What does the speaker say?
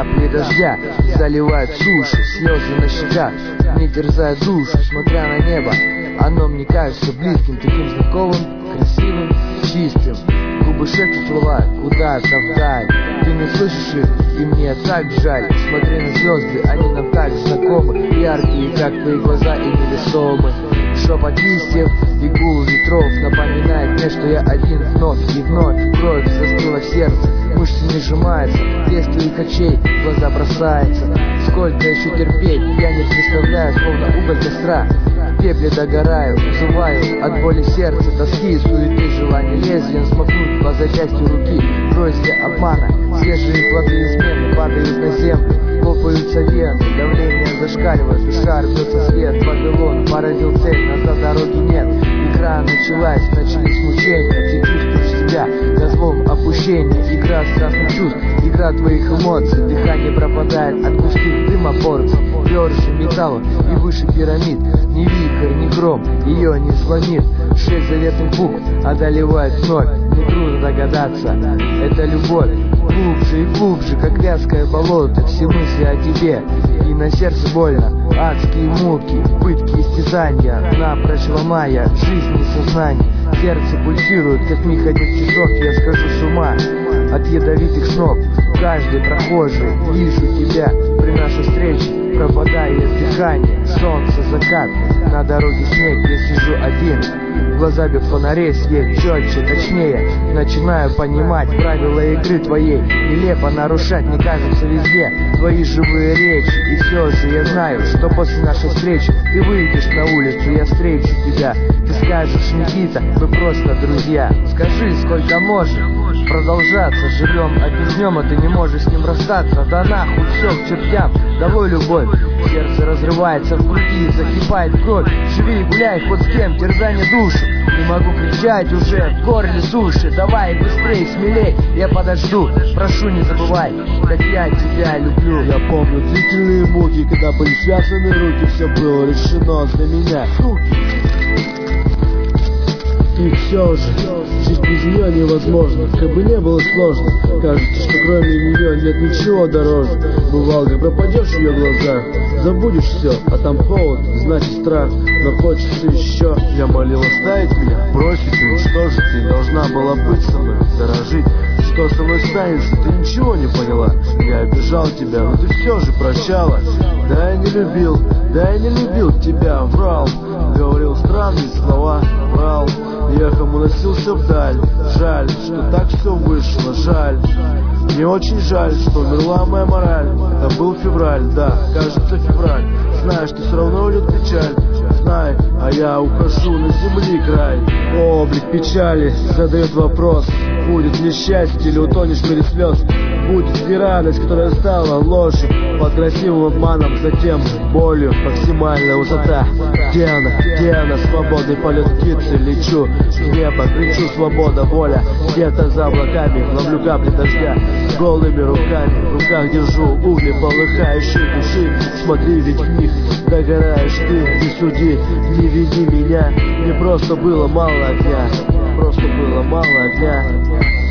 Капли дождя заливают суши, слезы на щеках не терзают душу. Смотря на небо, оно мне кажется близким, таким знакомым, красивым, чистым. Губы шепчут слова куда-то вдаль, ты не слышишь их, и мне так жаль. Смотри на звезды, они нам так знакомы, яркие, как твои глаза, и невесомы. Шепот листьев и гул ветров напоминает мне, что я один вновь и вновь. Кровь застыла в сердце, мышцы не сжимаются, без твоих очей в глаза бросается. Сколько еще терпеть, я не представляю, словно уголь костра. В пепле догораю, взываю от боли сердца, тоски, суеты, желания лезвием смахнуть по запястью руки. Грозди обмана, свежие плоды измены падают на землю, лопаются вены, давление зашкаливает, душа рвется свет. Вавилон породил цель, назад дороги нет. Игра началась, начались мучения, ты чувствуешь себя козлом опущения. Игра страстных чувств, игра твоих эмоций, дыхание пропадает от густых дыма порций. Тверже металла и выше пирамид, ни вихрь, ни гром ее не сломит. 6 заветных букв одолевает вновь, нетрудно догадаться, это любовь. Глубже и глубже, как вязкое болото, все мысли о тебе, и на сердце больно. Адские муки, пытки, истязания, напрочь ломая жизнь и сознание. Сердце пульсирует, как миг один часов, я схожу с ума от ядовитых снов. Каждый прохожий, вижу тебя при нашей встрече, пропадает дыхание, солнце, закат, на дороге снег, я сижу один. Глаза бьют фонарей, свет четче, точнее. Начинаю понимать правила игры твоей. Нелепо нарушать, мне кажется, везде твои живые речи. И все же я знаю, что после нашей встречи ты выйдешь на улицу, я встречу тебя. Ты скажешь: Никита, мы просто друзья. Скажи, сколько может продолжаться, живем одним днем, а ты не можешь с ним расстаться. Да нахуй все к чертям, давай любовь. Сердце разрывается в груди, закипает кровь. Живи и гуляй хоть с кем, терзание душу. Не могу кричать уже, в горле суши. Давай быстрей, смелей, я подожду. Прошу, не забывай, как я тебя люблю. Я помню длительные муки, когда были связаны руки. Все было решено для меня. И все же, жизнь без нее невозможна. Как бы не было сложно, кажется, что кроме нее нет ничего дороже. Бывало, как пропадешь в ее глазах, забудешь все, а там холод, значит страх. Но хочется еще. Я молил оставить меня, бросить и уничтожить. Ты должна была быть со мной, дорожить. Что со мной станется, ты ничего не поняла. Я обижал тебя, но ты все же прощала. Да я не любил тебя, врал. Говорил странные слова, врал. Эхом уносился вдаль. Жаль, что так все вышло, жаль. Мне очень жаль, что умерла моя мораль. Это был февраль, да, кажется февраль. Знаю, что все равно уйдет печаль. Знай, а я ухожу на земли край. Облик печали задает вопрос: будет ли счастье или утонешь в мире слез? Будет ли радость, которая стала ложью под красивым обманом, затем болью, максимальная высота. Где она, свободный полет птицы, лечу в небо, кричу: свобода, воля. Где-то за облаками ловлю капли дождя, голыми руками в руках держу угли полыхающей души. Смотри, ведь в них догораешь ты, не суди, не веди меня. Мне просто было мало огня, просто было мало огня.